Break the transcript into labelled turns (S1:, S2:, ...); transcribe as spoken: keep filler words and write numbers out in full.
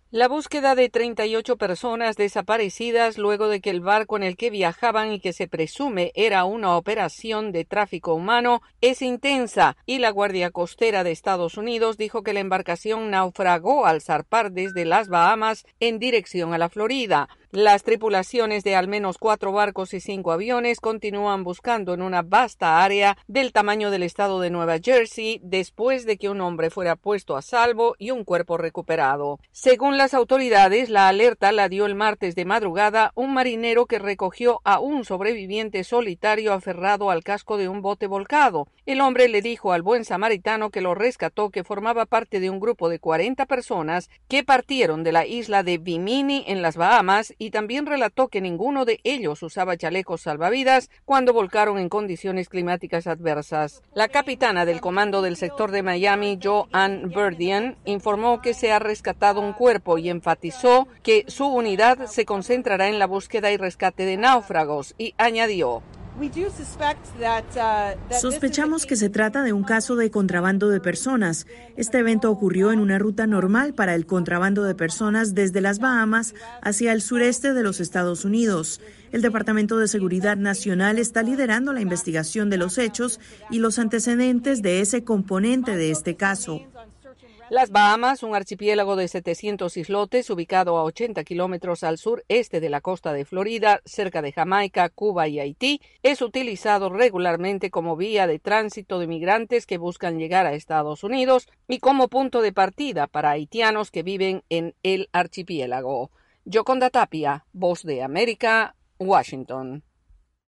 S1: La búsqueda de treinta y ocho personas desaparecidas luego de que el barco en el que viajaban y que se presume era una operación de tráfico humano es intensa y la Guardia Costera de Estados Unidos dijo que la embarcación naufragó al zarpar desde las Bahamas en dirección a la Florida. Las tripulaciones de al menos cuatro barcos y cinco aviones continúan buscando en una vasta área del tamaño del estado de Nueva Jersey después de que un hombre fuera puesto a salvo y un cuerpo recuperado. Según las autoridades, la alerta la dio el martes de madrugada un marinero que recogió a un sobreviviente solitario aferrado al casco de un bote volcado. El hombre le dijo al buen samaritano que lo rescató que formaba parte de un grupo de cuarenta personas que partieron de la isla de Bimini en las Bahamas y también relató que ninguno de ellos usaba chalecos salvavidas cuando volcaron en condiciones climáticas adversas. La capitana del comando del sector de Miami, Joanne Burdian, informó que se ha rescatado un cuerpo y enfatizó que su unidad se concentrará en la búsqueda y rescate de náufragos y añadió:
S2: Sospechamos que se trata de un caso de contrabando de personas. Este evento ocurrió en una ruta normal para el contrabando de personas desde las Bahamas hacia el sureste de los Estados Unidos. El Departamento de Seguridad Nacional está liderando la investigación de los hechos y los antecedentes de ese componente de este caso.
S1: Las Bahamas, un archipiélago de setecientos islotes ubicado a ochenta kilómetros al sureste de la costa de Florida, cerca de Jamaica, Cuba y Haití, es utilizado regularmente como vía de tránsito de migrantes que buscan llegar a Estados Unidos y como punto de partida para haitianos que viven en el archipiélago. Yoconda Tapia, Voz de América, Washington.